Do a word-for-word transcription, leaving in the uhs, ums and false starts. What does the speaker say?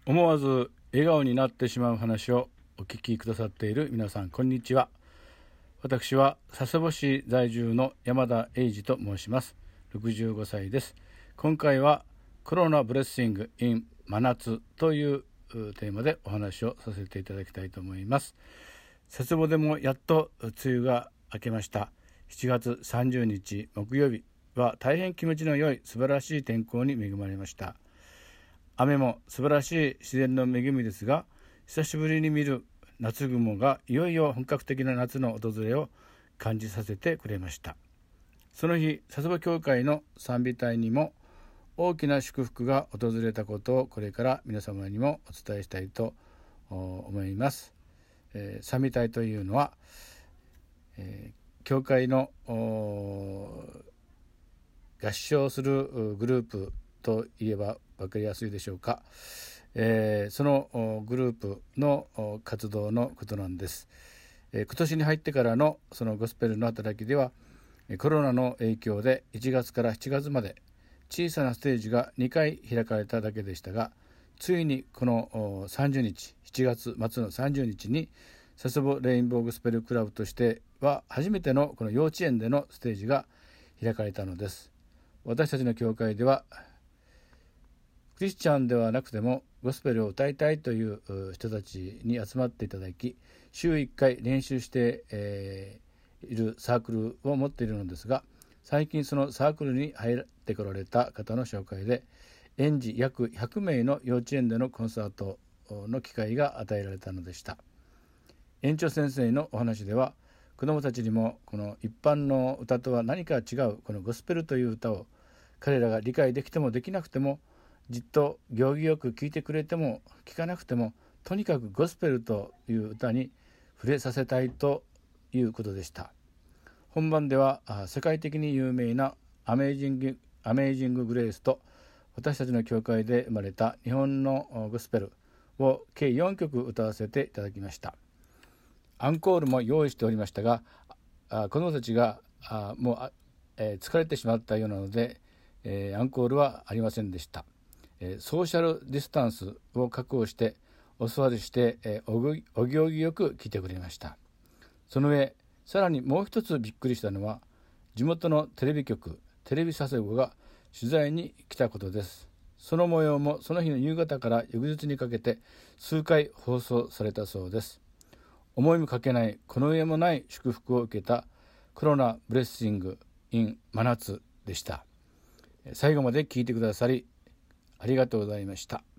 思わず笑顔になってしまう話をお聞きくださっている皆さん、こんにちは。私は佐世保市在住の山田英二と申します。ろくじゅうごさいです。今回はコロナブレッシング in 真夏というテーマでお話をさせていただきたいと思います。佐世保でもやっと梅雨が明けました。しちがつさんじゅうにち木曜日は大変気持ちの良い素晴らしい天候に恵まれました。雨も素晴らしい自然の恵みですが、久しぶりに見る夏雲がいよいよ本格的な夏の訪れを感じさせてくれました。その日、佐世保教会の賛美隊にも大きな祝福が訪れたことをこれから皆様にもお伝えしたいと思います。えー、賛美隊というのは、えー、教会の合唱するグループといえば分かりやすいでしょうか。えー、そのグループの活動のことなんです。えー、今年に入ってからのそのゴスペルの働きでは、コロナの影響でいちがつからしちがつまで小さなステージがにかい開かれただけでしたが、ついにこのさんじゅうにち、しちがつまつのさんじゅうにちに佐世保レインボーゴスペルクラブとしては初めてのこの幼稚園でのステージが開かれたのです。私たちの教会ではクリスチャンではなくてもゴスペルを歌いたいという人たちに集まっていただき、週いっかい練習して、えー、いるサークルを持っているのですが、最近そのサークルに入ってこられた方の紹介で、園児約ひゃくめいの幼稚園でのコンサートの機会が与えられたのでした。園長先生のお話では、子どもたちにもこの一般の歌とは何か違うこのゴスペルという歌を彼らが理解できてもできなくても、じっと行儀よく聴いてくれても聴かなくても、とにかくゴスペルという歌に触れさせたいということでした。本番では世界的に有名なアメージング、アメージンググレースと私たちの教会で生まれた日本のゴスペルを計よんきょく歌わせていただきました。アンコールも用意しておりましたが、子どもたちがもう、えー、疲れてしまったようなので、えー、アンコールはありませんでした。えー、ソーシャルディスタンスを確保してお座りして、えー、おぎお行儀よく聞いてくれました。その上、さらにもう一つびっくりしたのは、地元のテレビ局テレビ佐世保が取材に来たことです。その模様もその日の夕方から翌日にかけて数回放送されたそうです。思いもかけない、この上もない祝福を受けたコロナブレッシング in 真夏でした。最後まで聞いてくださりありがとうございました。